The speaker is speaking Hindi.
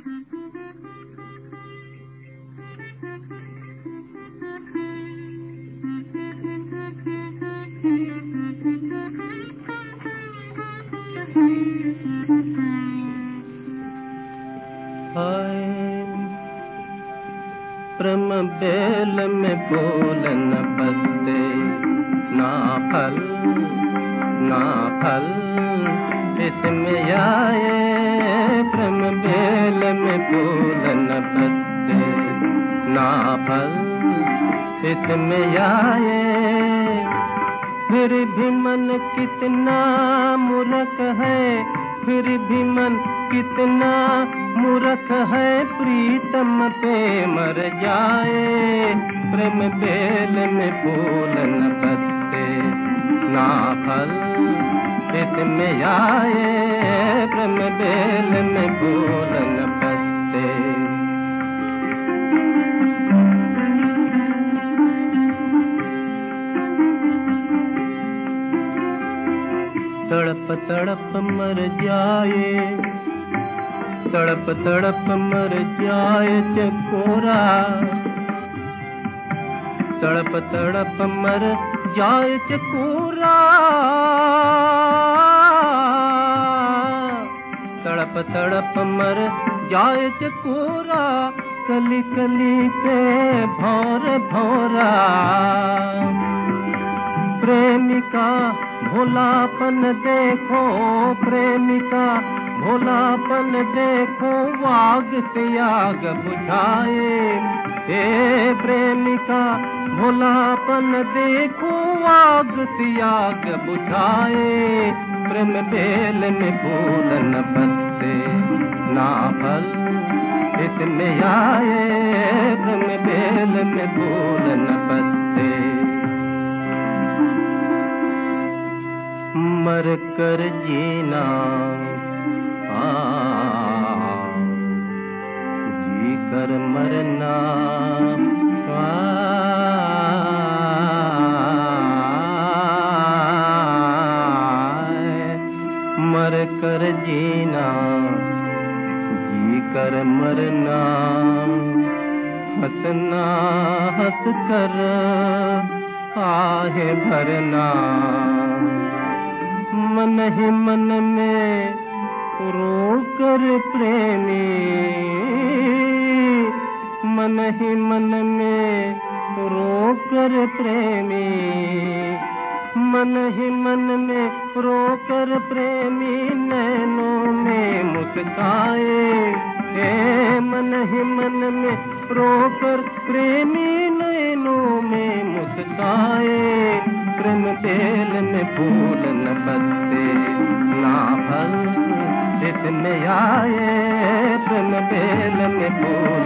प्रेम बेल में फूल न बसते, ना फल ना फल इसमें आए। प्रेम बेल में फूल न बसते, ना फल इसमें आए। फिर भी मन कितना मूर्ख है, फिर भी मन कितना मूर्ख है, प्रीतम पे मर जाए। प्रेम बेल में फूल न बसते, ना फल इसमें आए। प्रेम बेल में फूल न बसते। तड़प तड़प मर जाए, तड़प तड़प मर जाए चकोरा, तड़प तड़प मर जाए चकोरा। तड़प तड़प मर जाए चकोरा, कली कली पे भौर भौरा। प्रेमिका भोलापन देखो, प्रेमिका भोलापन देखो, आग से आग बुझाए। हे प्रेमिका भोलापन देखो, आग से आग बुझाए। प्रेम बेल में फूल न बसते, ना फल इसमें आए। प्रेम बेल में फूल न बसते। मर कर जीना, जी कर मरना। मर कर जीना, जी कर मरना। हंसना हंस कर आहे भरना। मन ही मन में रोकर प्रेमी, मन ही मन में रोकर प्रेमी। मन ही मन में रोकर प्रेमी, नैनों में मुस्काए। मन ही मन में रोकर प्रेमी, नैनों में मुस्काए। प्रेम बेल में फूल न बसते, ना फल इसमें आए। प्रेम बेल में फूल